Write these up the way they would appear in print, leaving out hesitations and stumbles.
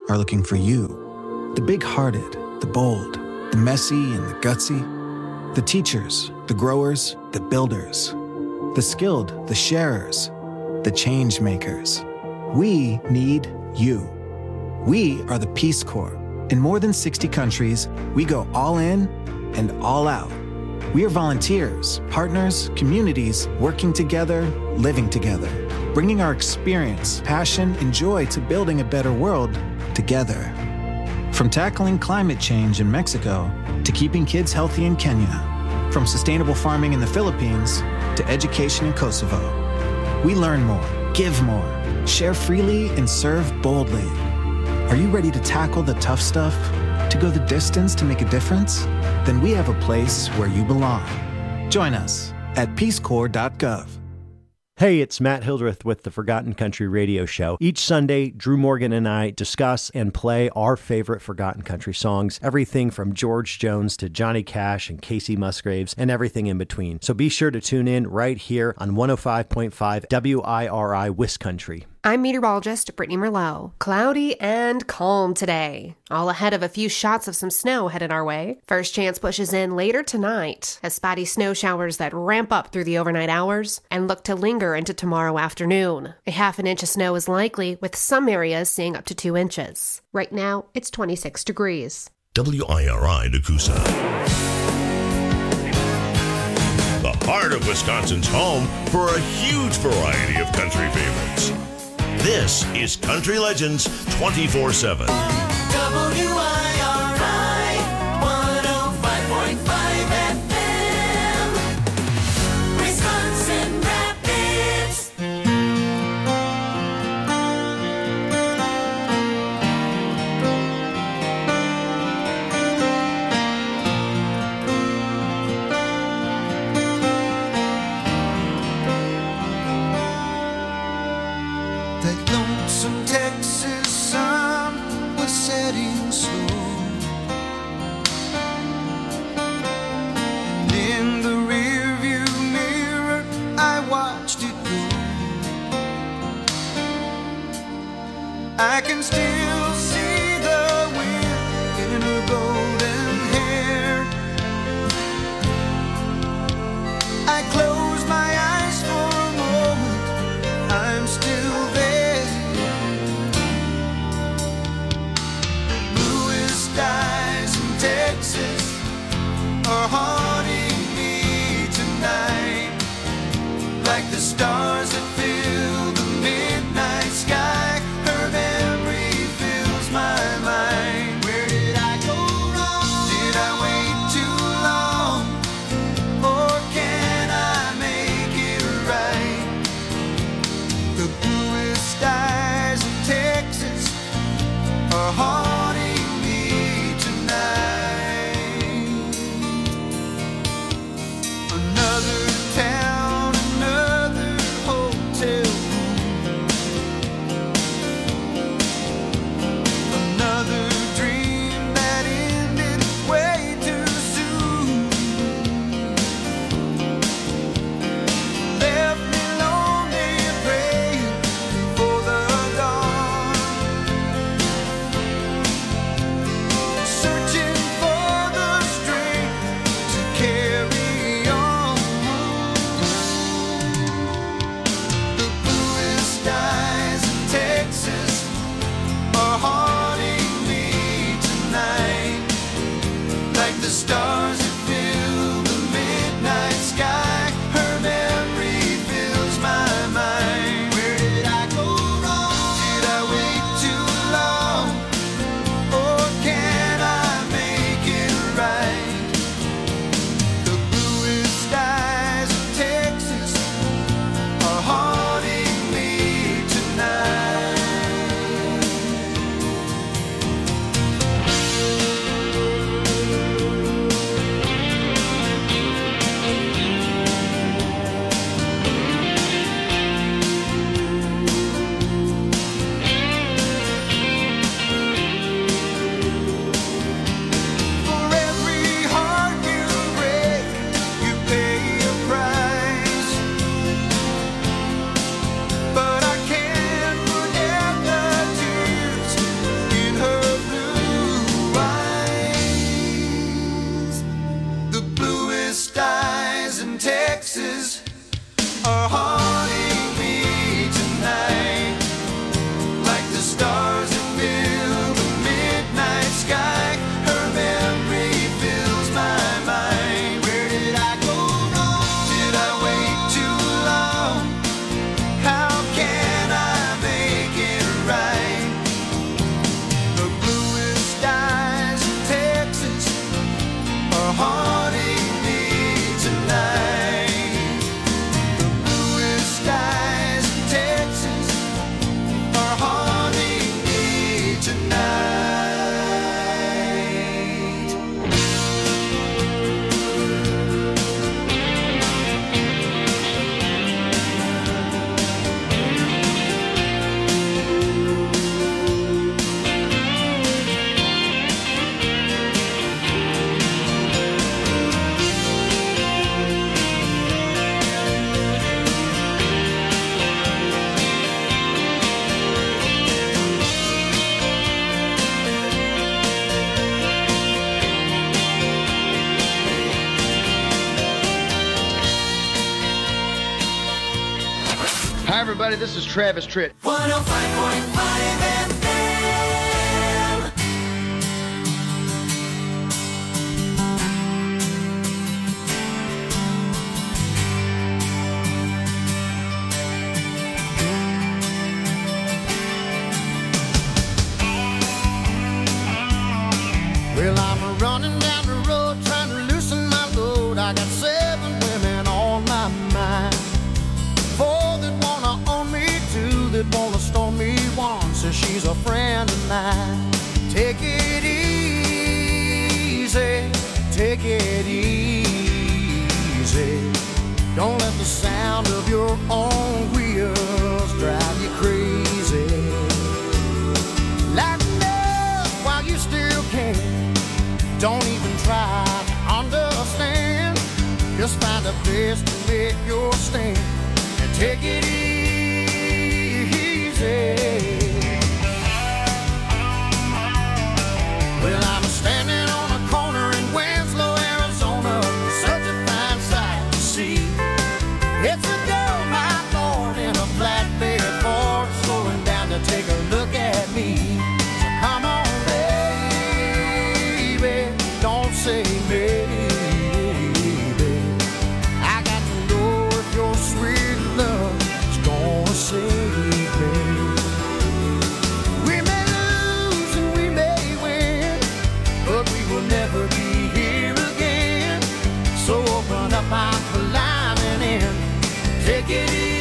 are looking for you. The big-hearted, the bold, the messy and the gutsy. The teachers, the growers, the builders. The skilled, the sharers, the change makers. We need you. We are the Peace Corps. In more than 60 countries, we go all in and all out. We are volunteers, partners, communities, working together, living together, bringing our experience, passion, and joy to building a better world together. From tackling climate change in Mexico to keeping kids healthy in Kenya, from sustainable farming in the Philippines to education in Kosovo. We learn more, give more, share freely, and serve boldly. Are you ready to tackle the tough stuff? To go the distance to make a difference? Then we have a place where you belong. Join us at peacecorps.gov. Hey, it's Matt Hildreth with the Forgotten Country Radio Show. Each Sunday, Drew Morgan and I discuss and play our favorite Forgotten Country songs, everything from George Jones to Johnny Cash and Casey Musgraves and everything in between. So be sure to tune in right here on 105.5 WIRI Wiscountry. I'm meteorologist Brittany Merlot. Cloudy and calm today. All ahead of a few shots of some snow headed our way. First chance pushes in later tonight as spotty snow showers that ramp up through the overnight hours and look to linger into tomorrow afternoon. A half an inch of snow is likely, with some areas seeing up to 2 inches. Right now, it's 26 degrees. WIRI Nakusa. The heart of Wisconsin's home for a huge variety of country favorites. This is Country Legends 24/7. WIRI 105.5 FM, Wisconsin Rapids. That lonesome Texas sun was setting slow, and in the rearview mirror I watched it go. I can still see the wind in her golden hair. I close my eyes for a moment, I'm still there. Skies in Texas are haunting me tonight, like the stars that fill the midnight sky. Her memory fills my mind. Where did I go wrong? Did I wait too long? Or can I make it right? The bluest skies in Texas are haunting town, another hotel room, another dream that ended way too soon, left me lonely and praying for the dawn, searching for the strength to carry on. Skies in Texas are haunting me everybody. This is Travis Tritt. 105.5 FM. Well, I'm running down the road trying to loosen my load. I got 7 women on my mind. 4 that wanna own me, 2 that wanna stone me. 1 says she's a friend of mine. Take it easy, take it easy. Don't let the sound of your own wheels drive you crazy. Lighten up while you still can. Don't even try to understand. Just find a place to make your stand and take it easy. Well, I'm standing on a corner in Winslow, Arizona. Such a fine sight to see. It's a dull my thorn in a flatbed Ford, slowing down to take a look at me. So come on, don't say maybe. I got to know if your sweet love is gonna save me. We may lose and we may win, but we will never be here again. So open up, I'm climbing in. Take it easy.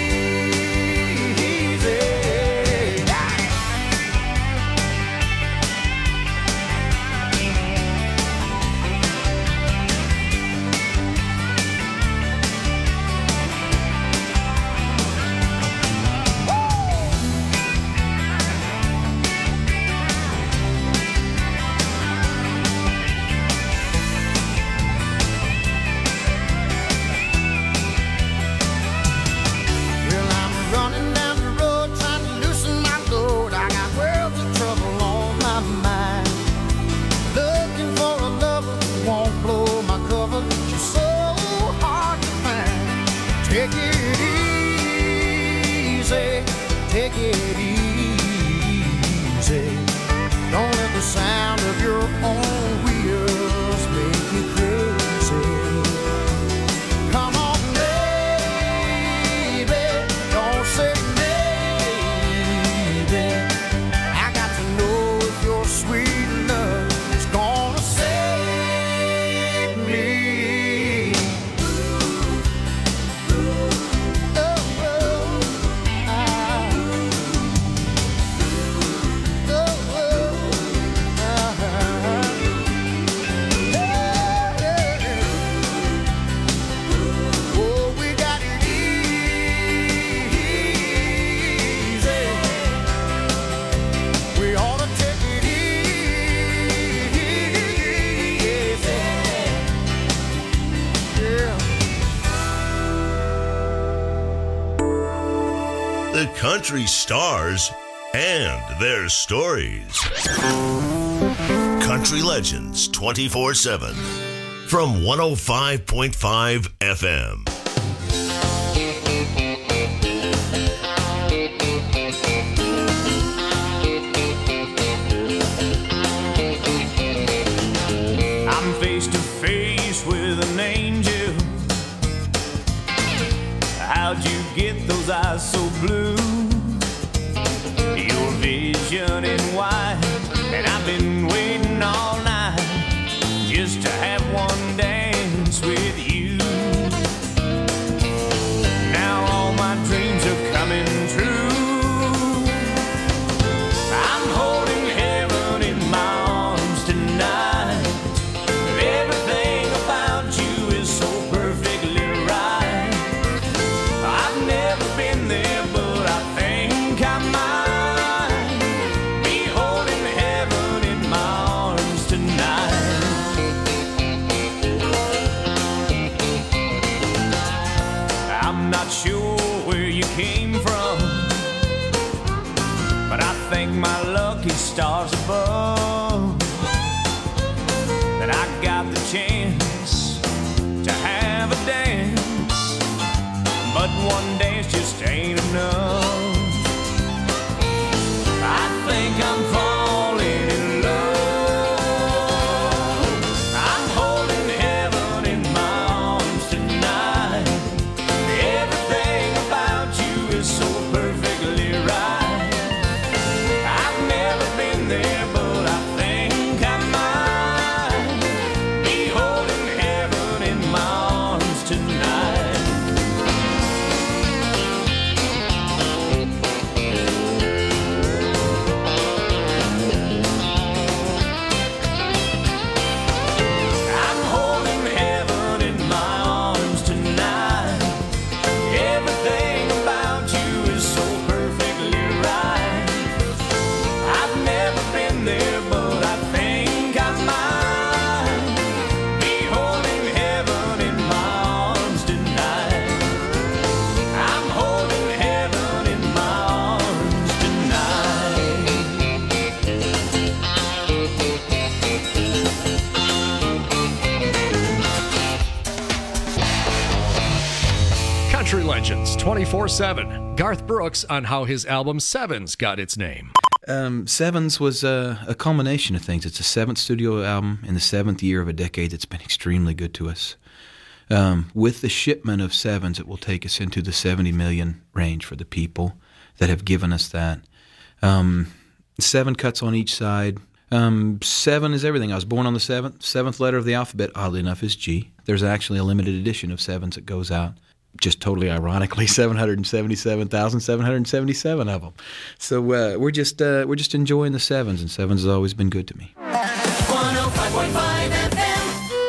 Take it easy, take it easy. Don't let the sound of your own wheels make you crazy. Come on, baby, don't say maybe. I got to know if your sweet love is gonna save me. The country stars and their stories. Country Legends 24/7 from 105.5 FM. I'm face to face with an angel. How'd you get those eyes so blue? Your vision in white, and I've been waiting all night just to have one dance with you. Now all my dreams are coming true. I'm holding heaven in my arms tonight. Everything about you is so perfectly right. I've never been there, but I think I might be holding heaven in my arms tonight. I'm not sure where you came from, but I thank my lucky stars above that I got the chance to have a dance. But one dance just ain't enough. Legends 24/7. Garth Brooks on how his album Sevens got its name. Sevens was a culmination of things. It's a seventh studio album in the seventh year of a decade that's been extremely good to us. With the shipment of sevens, it will take us into the 70 million range for the people that have given us that. 7 cuts on each side. 7 is everything. I was born on the seventh letter of the alphabet, oddly enough, is G. There's actually a limited edition of sevens that goes out. Just totally ironically, 777,777 of them. So we're just enjoying the sevens, and sevens has always been good to me. 105.5 FM.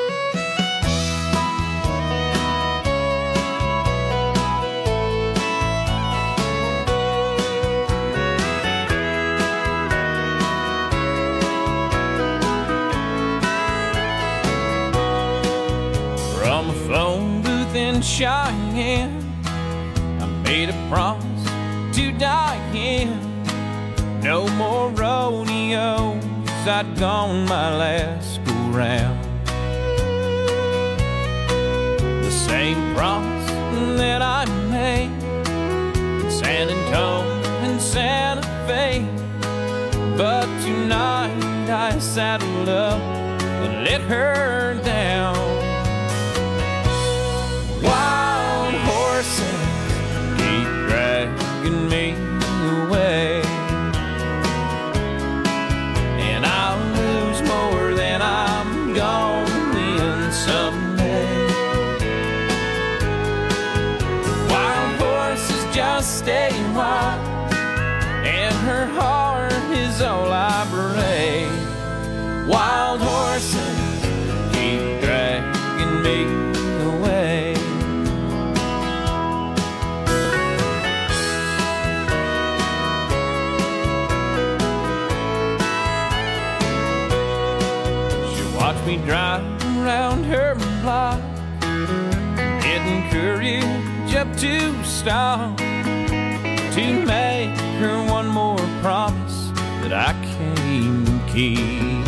From a phone booth in Cheyenne, I made a promise to Diane. No more rodeos, I'd gone my last go round. The same promise that I made in San Antonio and Santa Fe. But tonight I saddled up and let her down. Wild horses keep dragging me away, and I'll lose more than I'm gonna win someday. Wild horses just stay wild, and her heart is all I brave. Wild horses keep dragging me away. Watch me drive around her block, getting courage up to stop, to make her one more promise that I can't keep.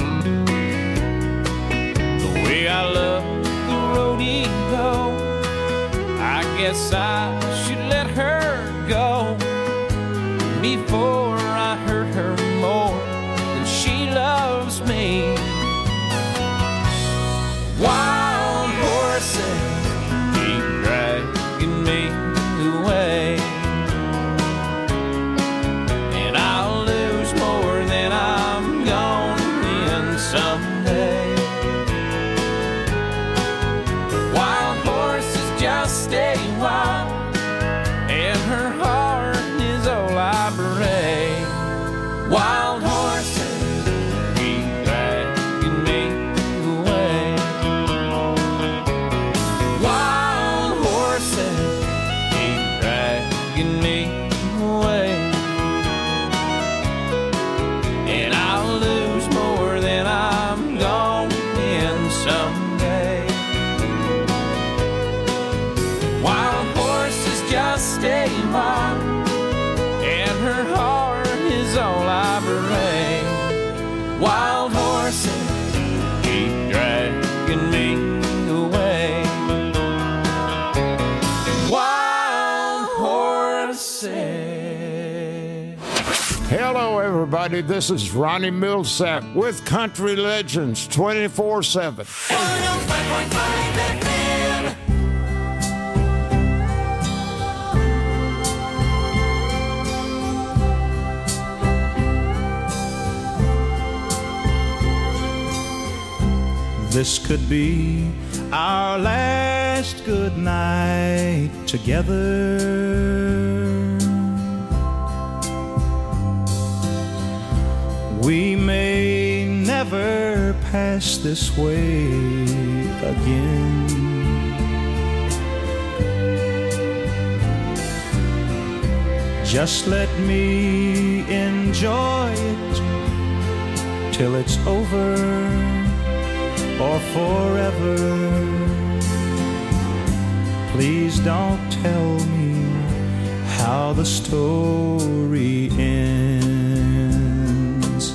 The way I love the rodeo, I guess I should let her go before I hurt her more than she loves me. Wild horses keep dragging me away, and I'll lose more than I'm gonna win someday. Wild horses just stay wild, and her heart is all I brave. Wild horses keep dragging me away. Wild horses keep dragging me away, and I'll lose more than I'm gonna win someday. Wild horses just stay wild, and her heart is all I brave. Wild horses keep dragging me away. Wild horses. Hello, everybody. This is Ronnie Millsap with Country Legends 24/7. 105.5 FM. This could be our last good night together. We may never pass this way again. Just let me enjoy it till it's over or forever. Please don't tell me how the story ends.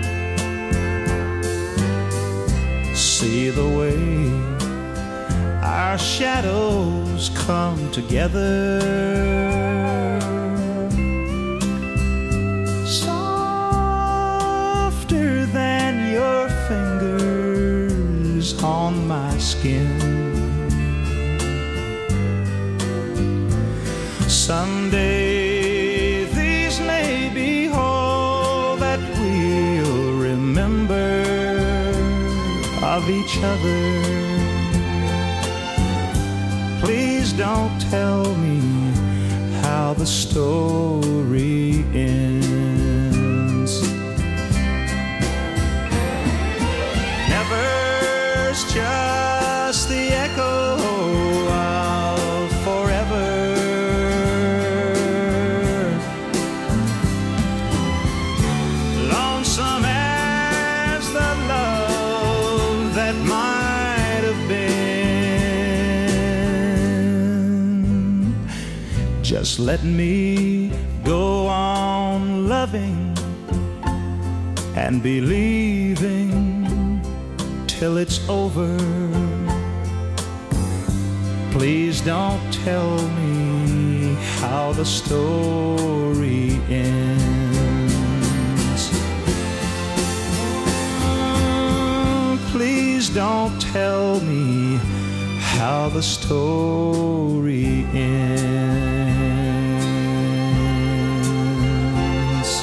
See the way I our shadows come together. Softer than your fingers on my skin. Someday these may be all that we'll remember of each other. Please don't tell me how the story ends. Never's just the echo of forever. Lonesome as the love that might have been. Just let me go on loving and believing till it's over. Please don't tell me how the story ends. Please don't tell me how the story ends.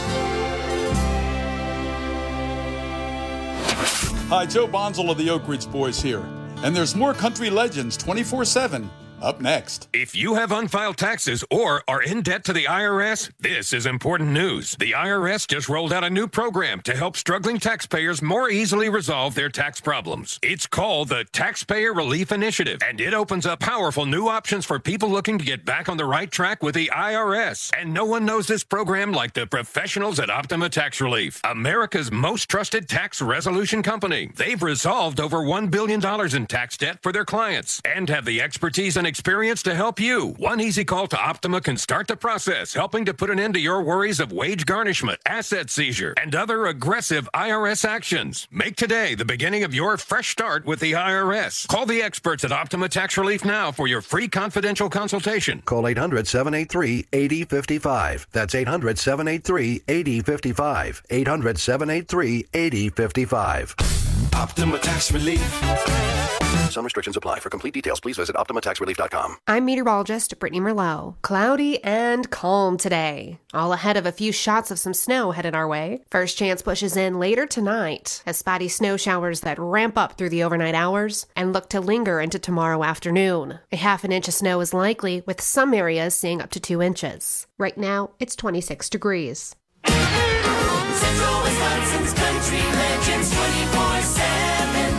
Hi, Joe Bonzel of the Oak Ridge Boys here. And there's more Country Legends 24/7 up next. If you have unfiled taxes or are in debt to the IRS, this is important news. The IRS just rolled out a new program to help struggling taxpayers more easily resolve their tax problems. It's called the Taxpayer Relief Initiative, and it opens up powerful new options for people looking to get back on the right track with the IRS. And no one knows this program like the professionals at Optima Tax Relief, America's most trusted tax resolution company. They've resolved over $1 billion in tax debt for their clients and have the expertise and experience to help you. One easy call to Optima can start the process, helping to put an end to your worries of wage garnishment, asset seizure, and other aggressive IRS actions. Make today the beginning of your fresh start with the IRS. Call the experts at Optima Tax Relief now for your free confidential consultation. Call 800-783-8055. That's 800-783-8055. 800-783-8055. Optima Tax Relief. Some restrictions apply. For complete details, please visit OptimaTaxRelief.com. I'm meteorologist Brittany Merlot. Cloudy and calm today. All ahead of a few shots of some snow headed our way. First chance pushes in later tonight as spotty snow showers that ramp up through the overnight hours and look to linger into tomorrow afternoon. A half an inch of snow is likely, with some areas seeing up to 2 inches. Right now, it's 26 degrees. Central Wisconsin's Country Legends 24/7.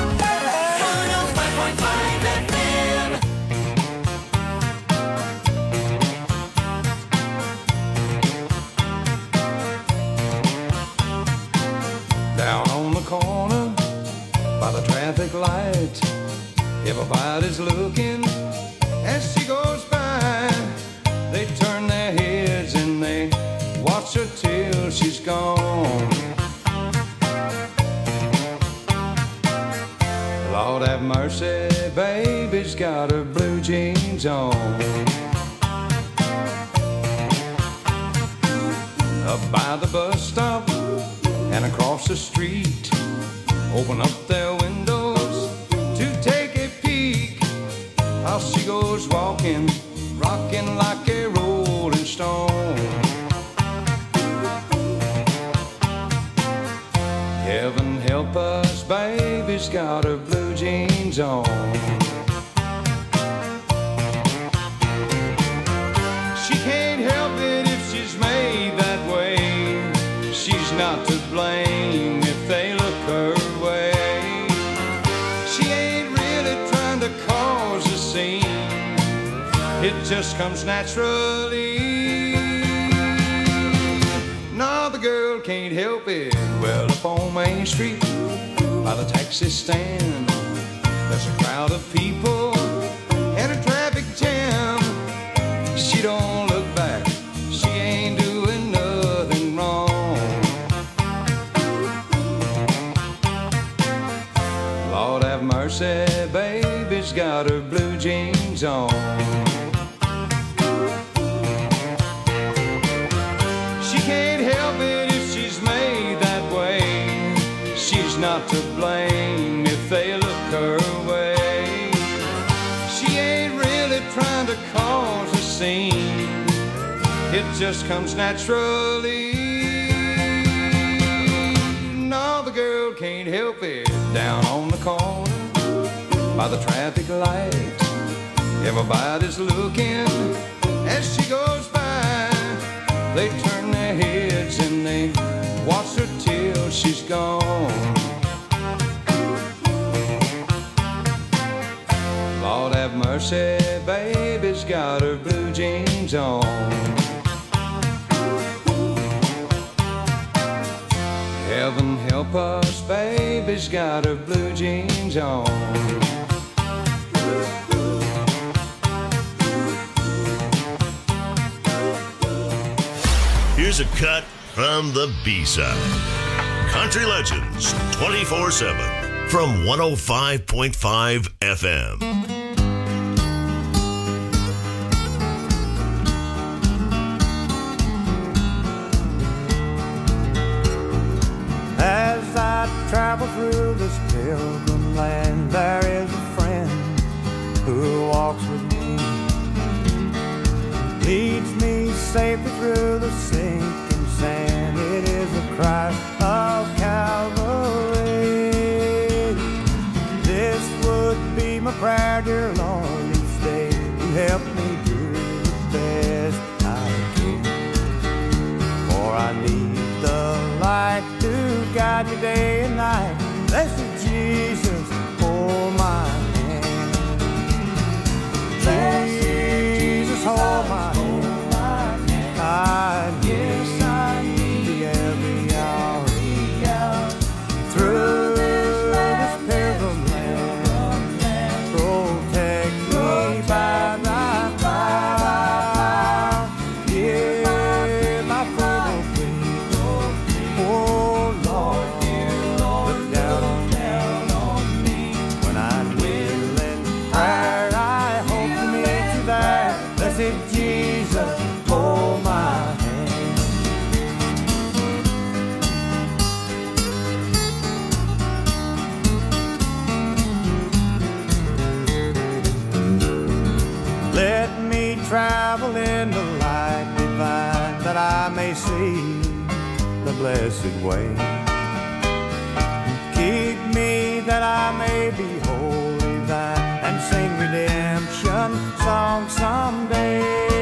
105.5 FM. Down on the corner by the traffic light, everybody's looking as she goes by. They turn their heads and they watch her till she's gone. Lord have mercy, baby's got her blue jeans on. Up by the bus stop and across the street, open up their windows to take a peek. How she goes walking, rocking like a rolling stone. Heaven help us, baby's got her blue jeans on. She can't help it if she's made that way. She's not to blame if they look her way. She ain't really trying to cause a scene. It just comes naturally. No, the girl can't help it. Well, up on Main Street, by the taxi stand, there's a crowd of people and a traffic jam. She don't look back, she ain't doing nothing wrong. Lord have mercy, baby's got got her blue jeans on. She can't help it if she's made that way. She's not to blame if they look her way. She ain't really trying to cause a scene. It just comes naturally. No, the girl can't help it. Down on the corner by the traffic light, everybody's looking as she goes by. They turn their heads and they watch her till she's gone. Lord have mercy, baby's got her blue jeans on. Heaven help us, baby's got her blue jeans on. Here's a cut from the B-side. Country Legends 24/7 from 105.5 FM. As I travel through this pilgrim land, there is a friend who walks with me, leads me safely through the sinking sand. It is the Christ of Calvary. This would be my prayer, dear Lord, each day to help me do the best I can. For I need the light to guide me day and night. Blessed Jesus, hold my hand. Jesus, hold my hand. I need thee every hour. Through this pilgrim land, protect me by thy power. Hear my feeble plea. Oh Lord, look down on me. When I kneel in prayer, I hope to meet you there. Blessed Jesus, hold my hand. Let me travel in the light divine, that I may see the blessed way. Keep me that I may be wholly thine, and sing redemption song someday.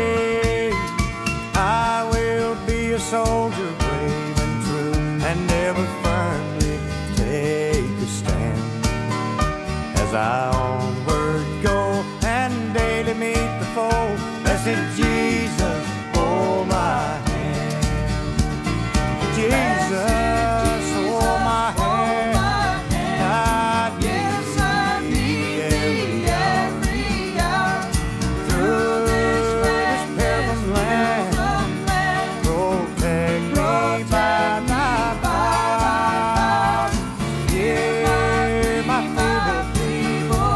I will be a soldier brave and true, and ever firmly take a stand. As I onward go and daily meet the foe, blessed Jesus, hold my hand. Jesus, hold my hand. I need thee every hour. Through this pilgrim land, protect me by thy power. Hear my feeble plea.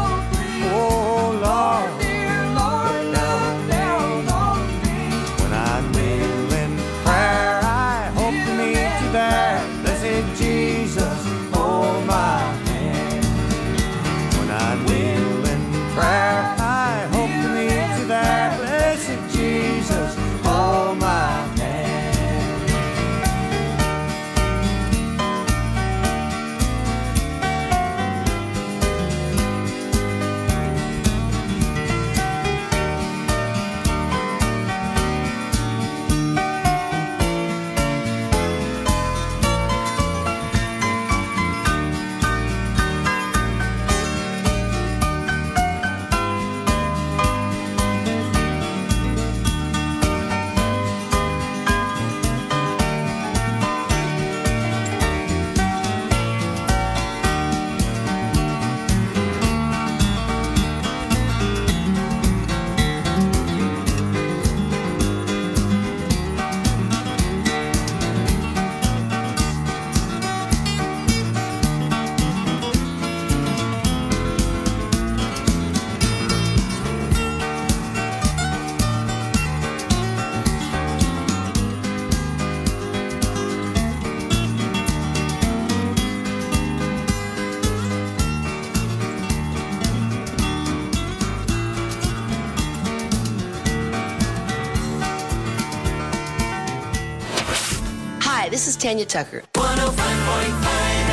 Tanya Tucker. 105.5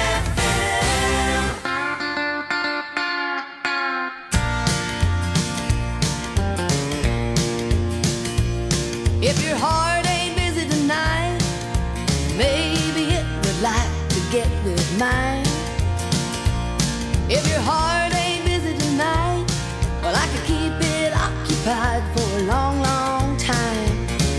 If your heart ain't busy tonight, maybe it would like to get with mine. If your heart ain't busy tonight, well, I could keep it occupied for a long, long time.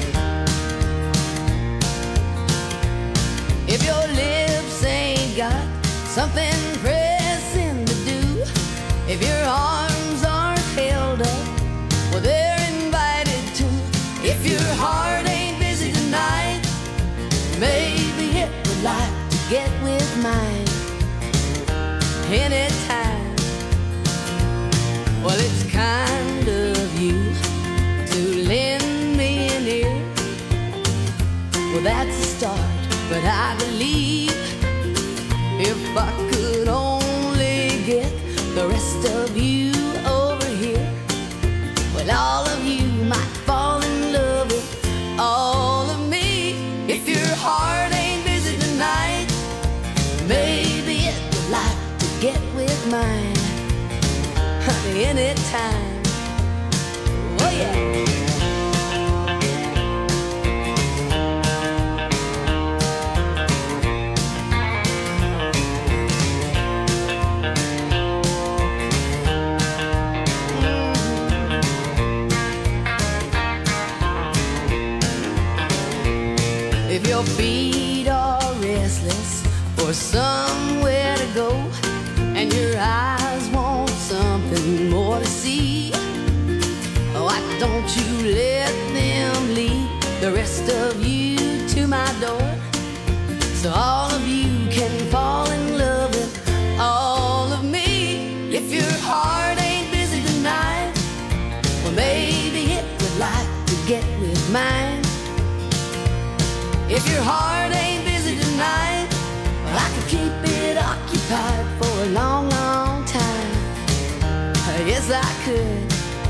If your lips ain't got something pressing to do, if your arms aren't held up, well, they're invited to. If your heart ain't busy tonight, maybe it would like to get with mine anytime. Well, it's kind of you to lend me an ear. Well, that's a start, but I believe if I could only get the rest of you over here, well, all of you might fall in love with all of me. If your heart ain't busy tonight, maybe it would like to get with mine anytime. Oh yeah. If your feet are restless for somewhere to go, and your eyes want something more to see, why don't you let them lead the rest of you to my door, so all of you can fall in love with all of me. If your heart ain't busy tonight, well, maybe it would like to get with mine. If your heart ain't busy tonight, well, I could keep it occupied for a long, long time. Yes, I could.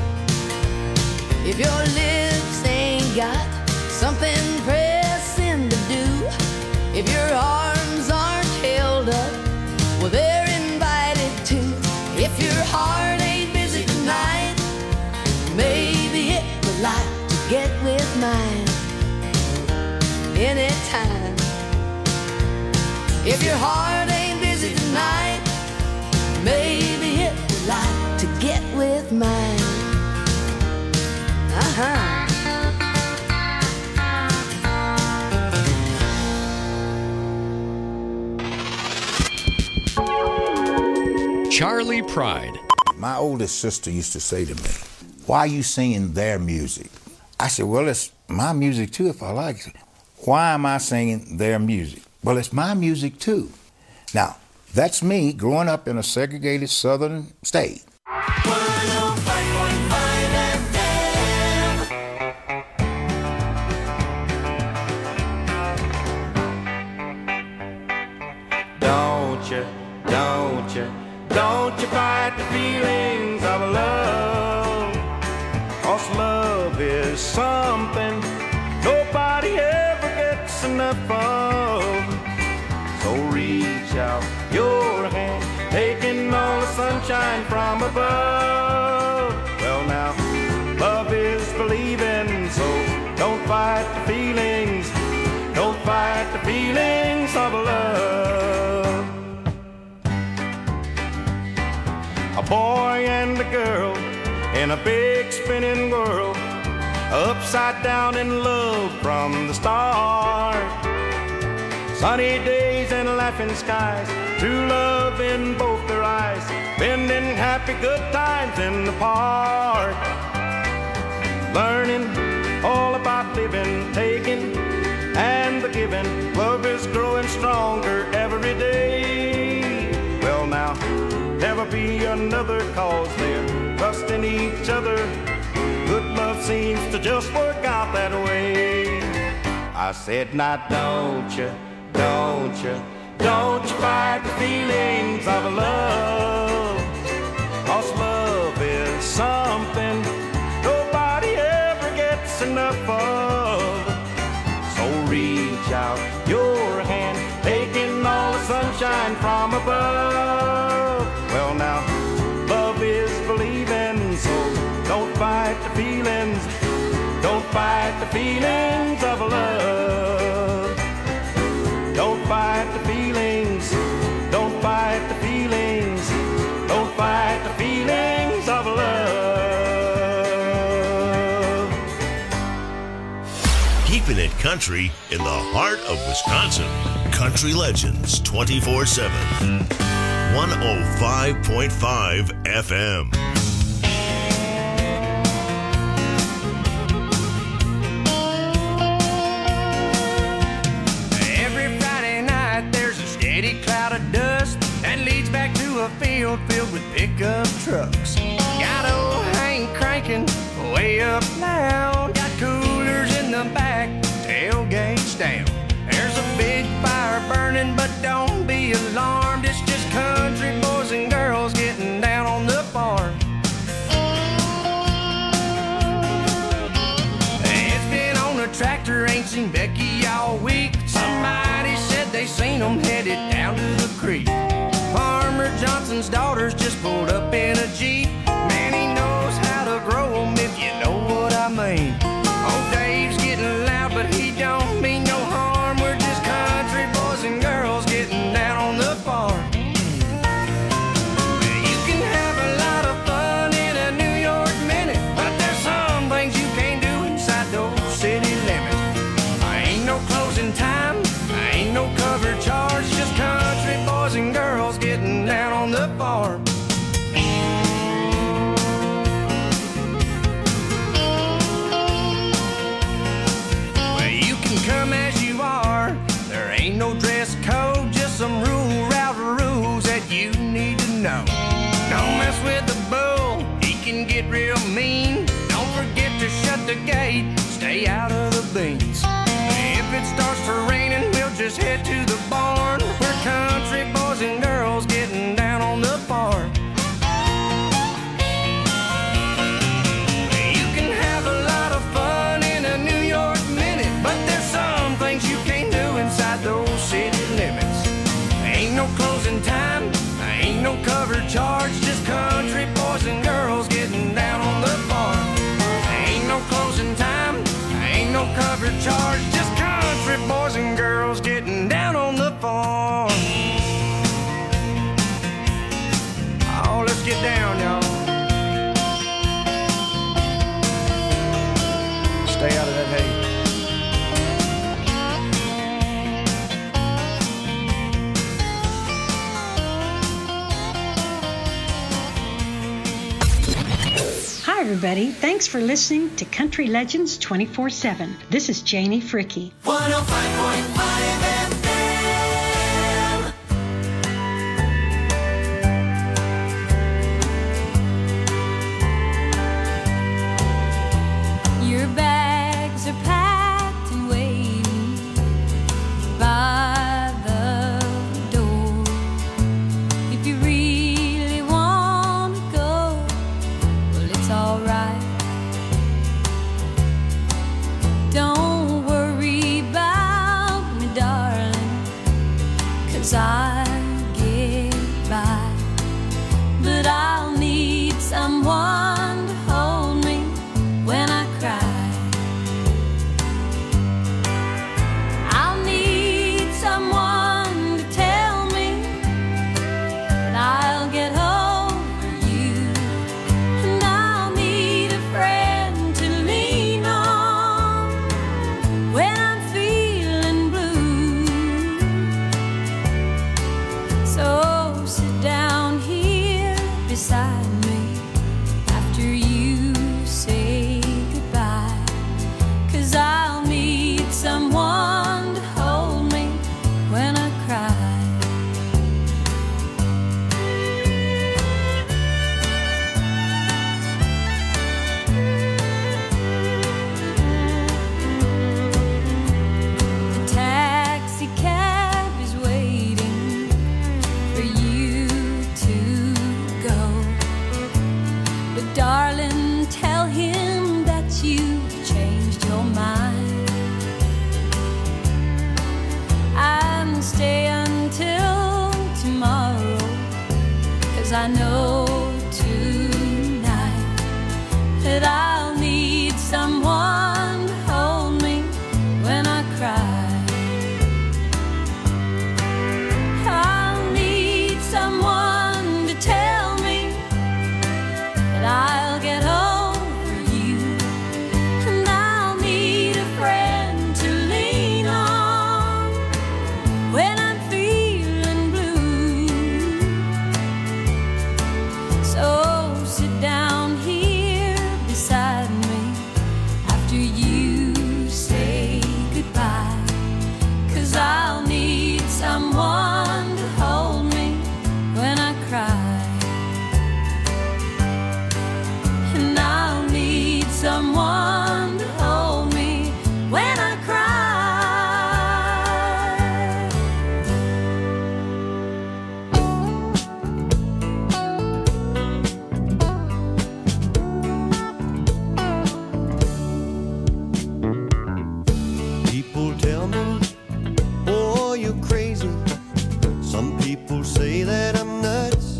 If your lips ain't got something pressing to do, if your arms aren't held up, well, they're invited to. If your heart ain't busy tonight, maybe it would like to get with mine anytime. If your heart ain't busy tonight, maybe it would like to get with mine. Charlie Pride. My oldest sister used to say to me, "Why are you singing their music?" I said, "Well, it's my music too if I like it." "Why am I singing their music?" "Well, it's my music too." Now, that's me growing up in a segregated southern state. 105.5 FM. Don't you fight the feelings of love, 'cause love is something nobody ever gets enough of. So reach out your hand, taking all the sunshine from above. Well now, love is believing, so don't fight the feelings, don't fight the feelings of love. A boy and a girl in a big spinning world, upside down in love from the start. Sunny days and laughing skies, true love in both their eyes, spending happy good times in the park. Learning all about living, taking and the giving. Love is growing stronger every day. Well now, never be another, 'cause they're trusting each other. Good love seems to just work out that way. I said, now don't you fight the feelings of love, 'cause love is something nobody ever gets enough of. So reach out your hand love. Well now, love is believing, so don't fight the feelings. Don't fight the feelings of love. Don't fight the feelings. Don't fight the feelings. Don't fight the feelings of love. Keeping it country in the heart of Wisconsin. Country Legends 24/7. 105.5 FM. Cloud of dust that leads back to a field filled with pickup trucks. Got old Hank cranking way up loud. Got coolers in the back, tailgates down. There's a big fire burning, but don't be alarmed. It's just country boys and girls getting down on the farm. It's been on a tractor, ain't seen Becky all week. Somebody said they seen them headed down to the creek. Farmer Johnson's daughters just pulled up in a Jeep. Man, he knows how to grow them, if you know what I mean. Old Dave's getting loud, but he don't mean no harm. We're just country boys and girls getting down on the farm. You can have a lot of fun in a New York minute, but there's some things you can't do inside those city limits. Ain't no closing time, ain't no cover charge, just country boys and girls getting down on the farm. Well, you can come as you are, there ain't no dress code, just some route rules that you need to know. Don't mess with the bull, he can get real mean. Don't forget to shut the gate, stay out of the beans. If it starts to raining, we'll just head to the barn. We're country boys and girls getting down on the farm. You can have a lot of fun in a New York minute, but there's some things you can't do inside those city limits. Ain't no closing time, ain't no cover charge, just country boys and girls getting down on the farm. Ain't no closing time, ain't no cover charge, just country boys and girls getting down on the farm. Oh, let's get down, y'all. Stay out of that hay. Hi, everybody. Thanks for listening to Country Legends 24/7. This is Janie Fricke. 105.5 FM. Your bags are packed and waiting by the door. If you really want to go, well, it's all right. Don't worry about 'cause I know tonight that I'll need someone to hold me when I cry. I'll need someone to tell me that I'll get over you, and I'll need a friend to lean on when I'm feeling blue. So sit down here beside me after you say goodbye, 'cause I'll need someone to hold me when I cry, and I'll need someone to hold me when I cry. People tell me, oh, you're crazy. Some people say that I'm nuts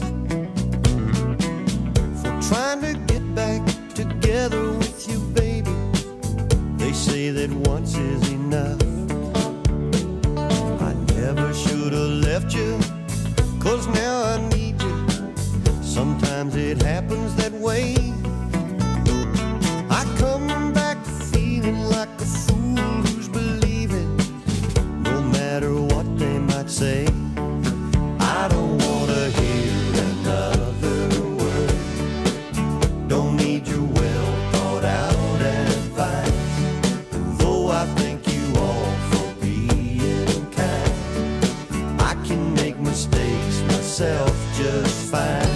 for trying to get back together with you, baby. They say that once is enough. I never should have left you, 'cause now I need you. Sometimes it happens that way. I come back feeling like a fool who's believing, no matter what they might say. I don't wanna hear another word. Don't need your well thought out advice. Though I thank you all for being kind, I can make mistakes myself just fine.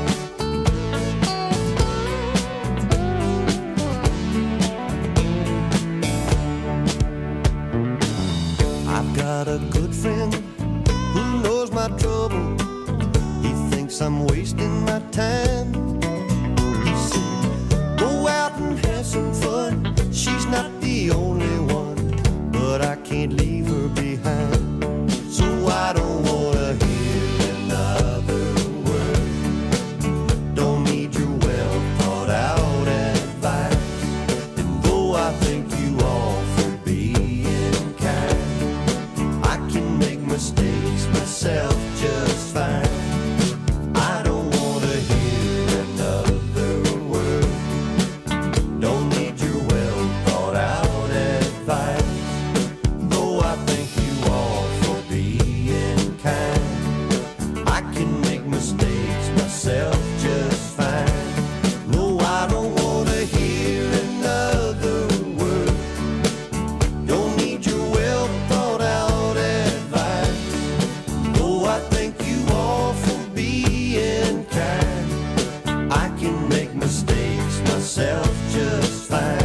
I've got a good friend who knows my trouble. He thinks I'm wasting my time. He said, go out and have some fun. She's not the only one, but I can't leave her behind. So I don't wanna hear another word. Don't need your well thought out advice. And though I thank you all for being kind, I can make mistakes myself just fine. I don't wanna hear another word. Don't need your well thought out advice. Though I thank you all for being kind, I can make mistakes myself just fine. No, I don't wanna hear another word. Don't need your well thought out advice. Though I thank you all for being kind, I can make mistakes myself just fine.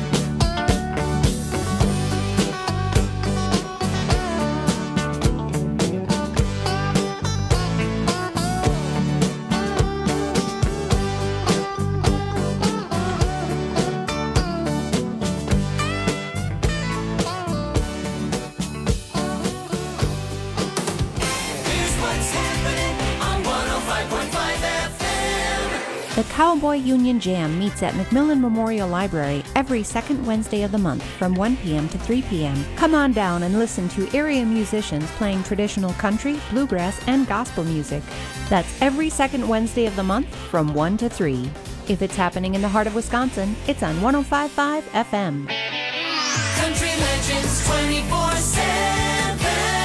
Here's what's happening on 105.5 FM. The Cowboy Union Jam meets at McMillan Memorial Library every second Wednesday of the month from 1 p.m. to 3 p.m. Come on down and listen to area musicians playing traditional country, bluegrass, and gospel music. That's every second Wednesday of the month from 1 to 3. If it's happening in the heart of Wisconsin, it's on 105.5 FM. Country Legends 24/7.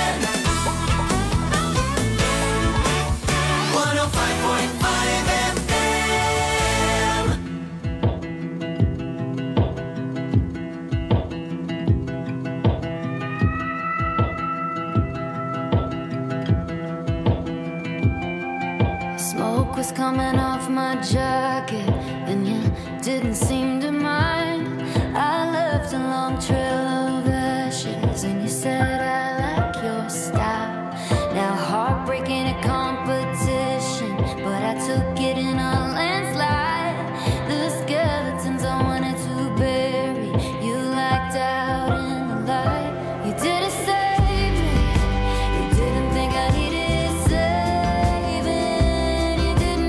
105.5 FM. Smoke was coming off my jacket, and you didn't seem to mind. I left a long trail of ashes, and you said I like your style. Now heartbreaking a competition, but I took it in a landslide. The skeletons I wanted to bury, you liked out in the light. You didn't save me, you didn't think I needed saving. You didn't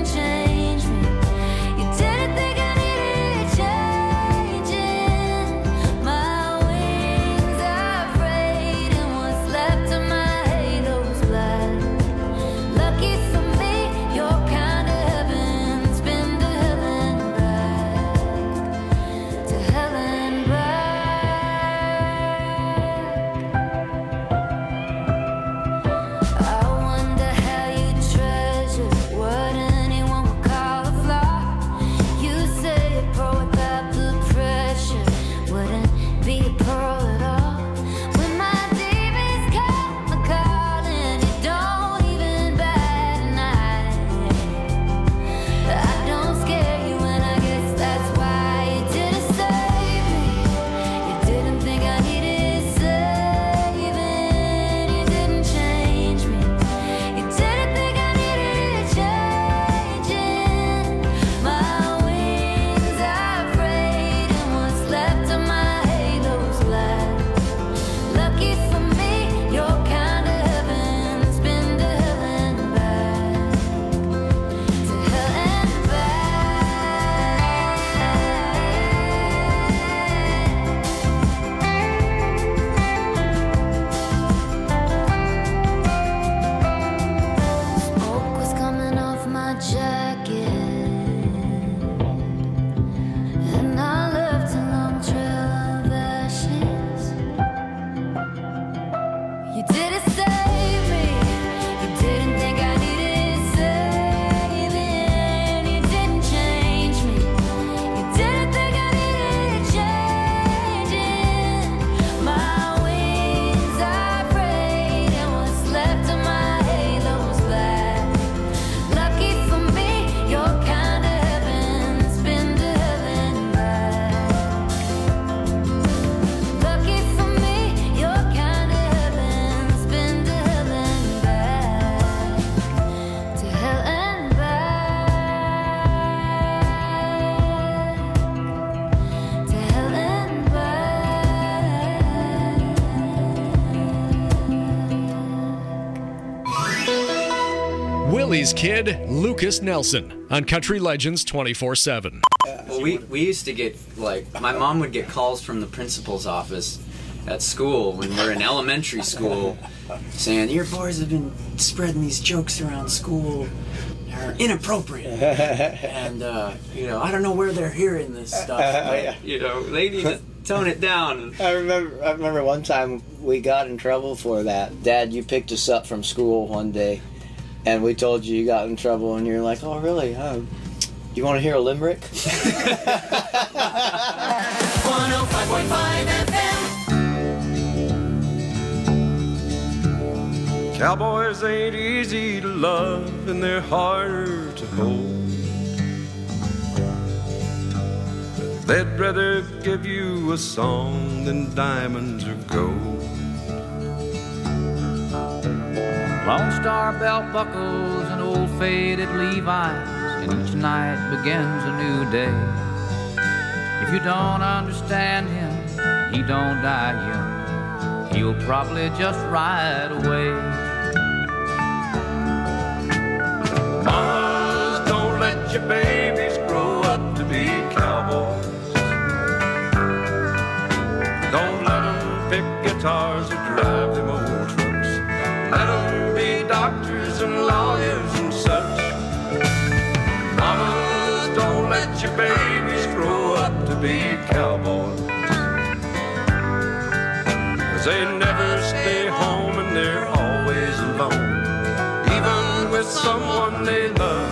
Willie's kid, Lucas Nelson, on Country Legends 24/7. Well, we used to get, my mom would get calls from the principal's office at school when we were in elementary school saying, your boys have been spreading these jokes around school. They're inappropriate. And, I don't know where they're hearing this stuff. But, they need to tone it down. I remember one time we got in trouble for that. Dad, you picked us up from school one day, and we told you got in trouble, and you're like, oh, really? Oh, you want to hear a limerick? 105.5 FM. Cowboys ain't easy to love, and they're harder to hold. They'd rather give you a song than diamonds or gold. Lone Star belt buckles and old faded Levi's, and each night begins a new day. If you don't understand him, he don't die young. He'll probably just ride away. Mamas, don't let your babies grow up to be cowboys. Don't let them pick guitars or drive them old trucks. Let them be doctors and lawyers and such. Mamas, don't let your babies grow up to be cowboys. 'Cause they never stay home and they're always alone, even with someone they love.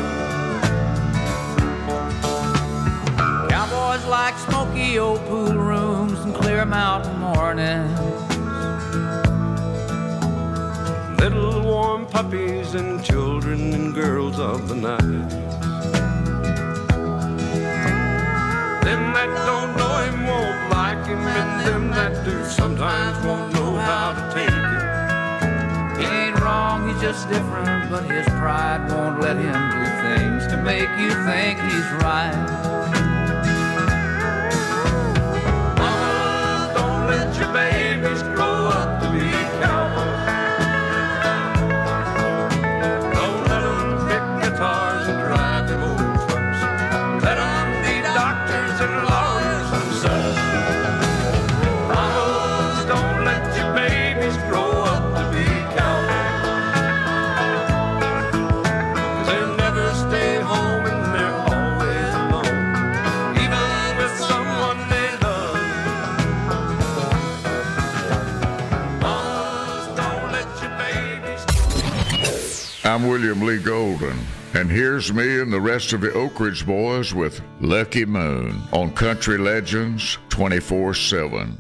Cowboys like smoky old pool rooms and clear mountain mornings. Little warm puppies and children and girls of the night. Them that don't know him won't like him, and them that do sometimes won't know how to take it. He ain't wrong, he's just different, but his pride won't let him do things to make you think he's right. Mama, don't let your babies grow up to be cowboys. Don't let them pick guitars and drive them old trucks. Let them be doctors and lawyers and such. Mamas, don't let your babies grow up to be cowboys. 'Cause they never stay home and they're always alone, even with someone they love. Mamas, don't let your babies. I'm William Lee Golden, and here's me and the rest of the Oak Ridge Boys with Lucky Moon on Country Legends 24/7.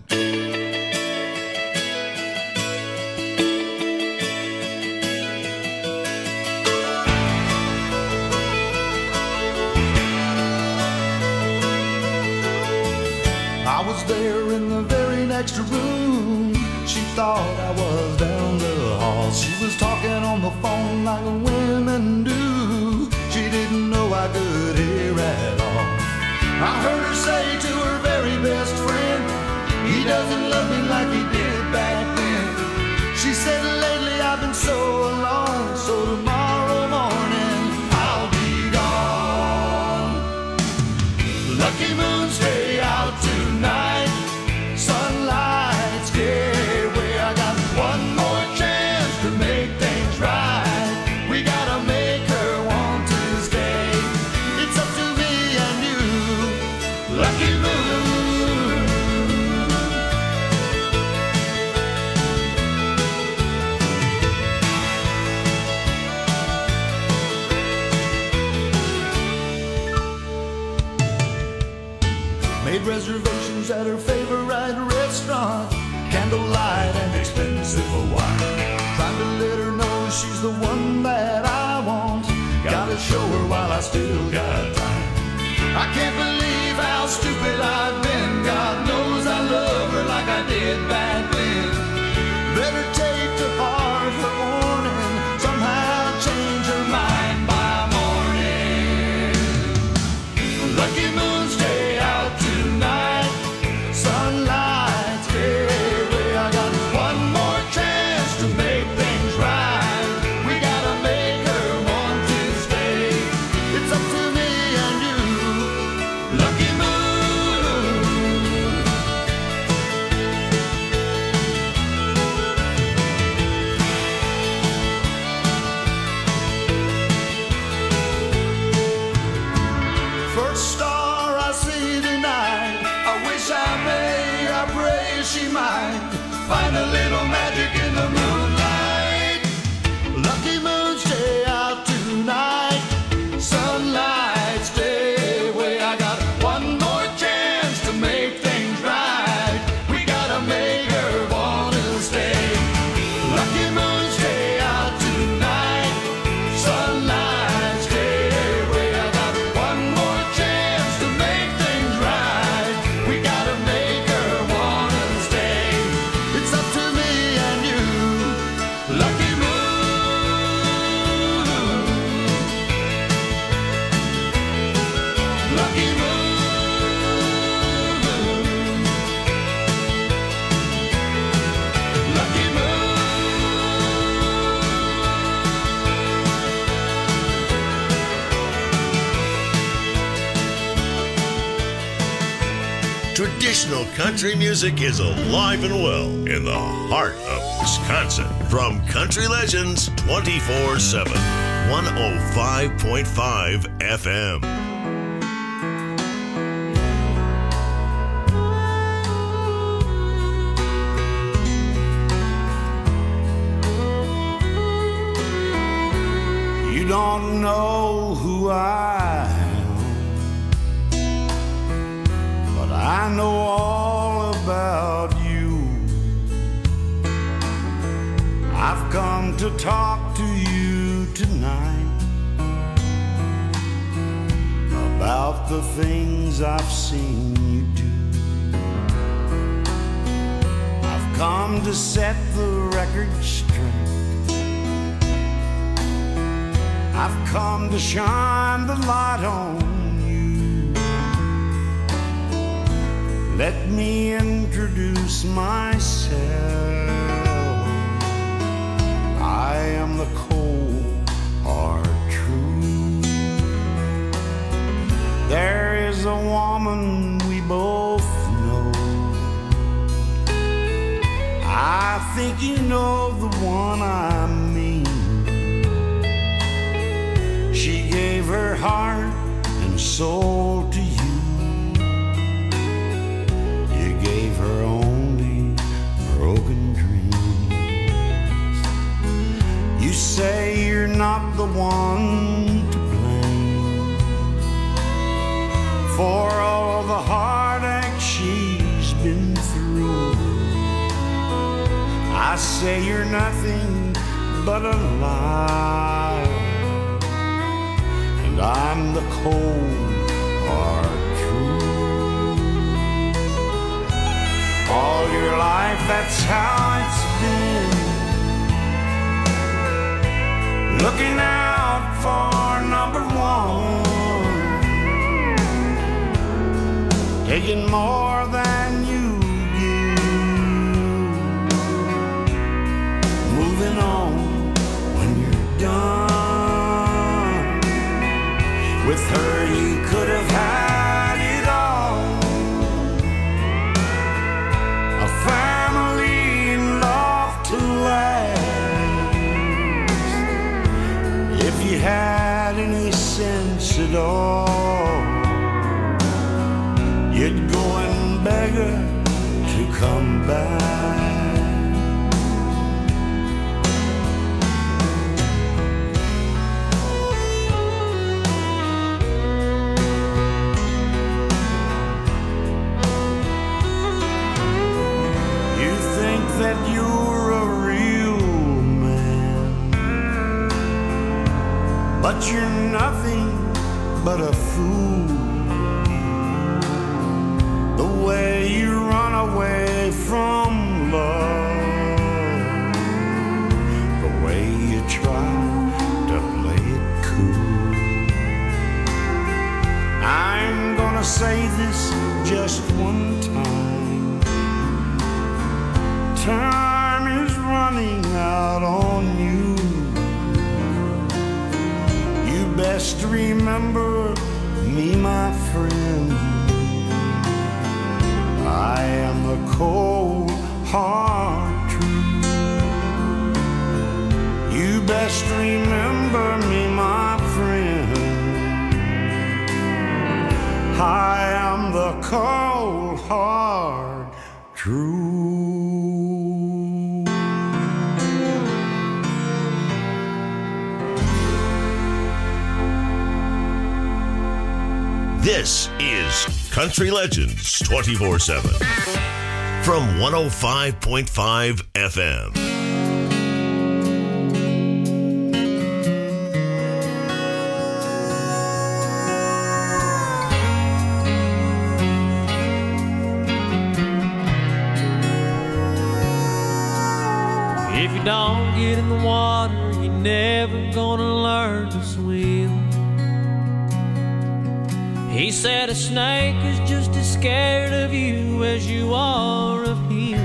I was there in the very next room. She thought I was down the hall. She was talking on the phone like women do. She didn't know I could hear at all. I heard her say to her very best friend, he doesn't love me like he did back then. She said, lately I've been so alone, so tomorrow morning I'll be gone. Lucky moon, stay out tonight. Sunlight's gateway. I got one more chance to make things right. We gotta make her want to stay. It's up to me and you. Lucky moon. Made reservations at her favorite restaurant. Candlelight and expensive wine. Trying to let her know she's the one that I want. Gotta show her while I still got time. I can't believe how stupid I've been. God knows I love her like I did back then. Better take to heart her warning. Somehow change her mind by morning. Lucky moon, stay out tonight. Sunlight's gateway. I got one more chance to make things right. We gotta make her want Traditional country music is alive and well in the heart of Wisconsin. From Country Legends 24/7, 105.5 FM. You don't know who I am, but I know all about you. I've come to talk to you tonight about the things I've seen you do. I've come to set the record straight. I've come to shine the light on you. Let me introduce myself. I am the cold, hard truth. There is a woman we both know. I think you know the one I mean. She gave her heart and soul to you. You gave her only broken dreams. You say you're not the one to blame for all the heartache she's been through. I say you're nothing but a lie. I'm the cold, hard truth. All your life, that's how it's been. Looking out for number one, taking more than you give, moving on when you're done. With her you could have had it all. A family and love to last. If you had any sense at all, you'd go and beg her to come back. That you're a real man, but you're nothing but a fool. The way you run away from love, the way you try to play it cool. I'm gonna say this just one time. Time is running out on you. You best remember me, my friend. I am the cold, hard truth. You best remember me, my friend. I am the cold, hard truth. This is Country Legends 24/7 from 105.5 FM. If you don't get in the water, you're never gonna learn to swim. He said a snake is just as scared of you as you are of him.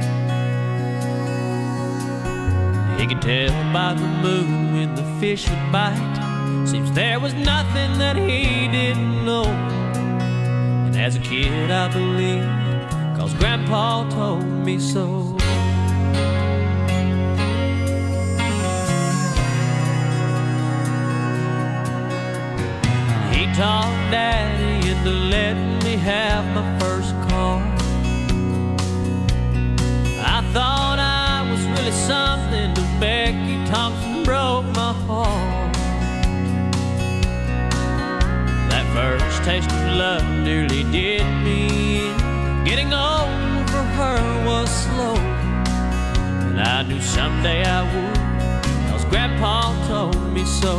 He could tell by the moon when the fish would bite. Seems there was nothing that he didn't know. And And as a kid I believed, 'cause Grandpa told me so. He talked Daddy into letting me have my first car. I thought I was really something, but Becky Thompson broke my heart. That first taste of love nearly did me in. Getting old for her was slow, and I knew someday I would, 'cause Grandpa told me so.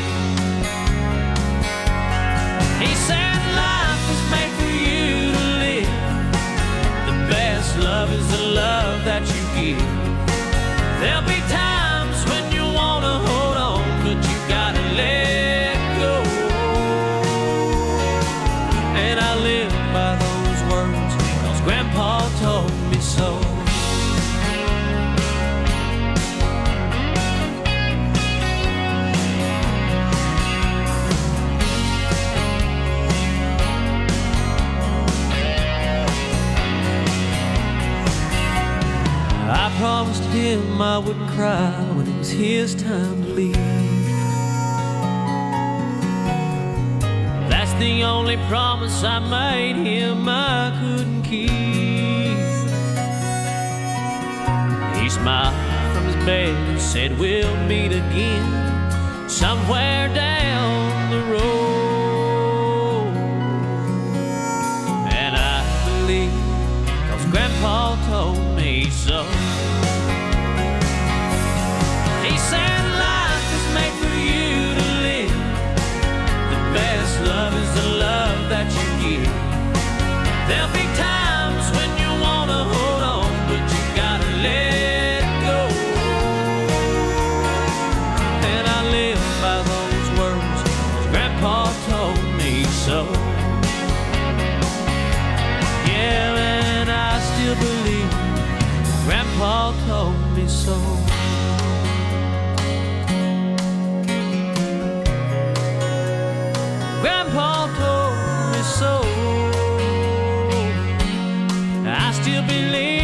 He said life is made for you to live. The best love is the love that you give. There'll be times when you wanna hold on, but you gotta let go. And I live by those words, 'cause Grandpa told me so. I promised him I wouldn't cry when it was his time to leave. That's the only promise I made him I couldn't keep. He smiled from his bed and said we'll meet again somewhere down the road. And I believe, 'cause Grandpa told me so. He said life is made for you to live. The best love is the love that you give. There'll be times when you wanna hold on, but you gotta let go. And I live by those words, 'cause Grandpa told me so. Yeah, and I still believe Grandpa told me so. Grandpa told me so. I still believe.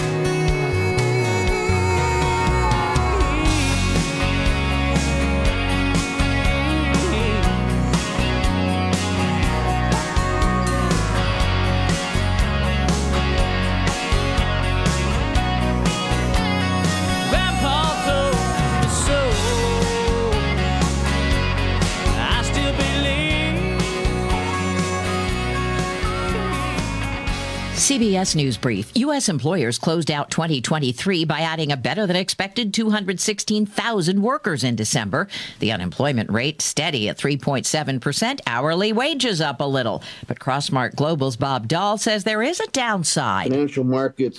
CBS News Brief. U.S. employers closed out 2023 by adding a better-than-expected 216,000 workers in December. The unemployment rate steady at 3.7%. Hourly wages up a little. But Crossmark Global's Bob Dahl says there is a downside. Financial markets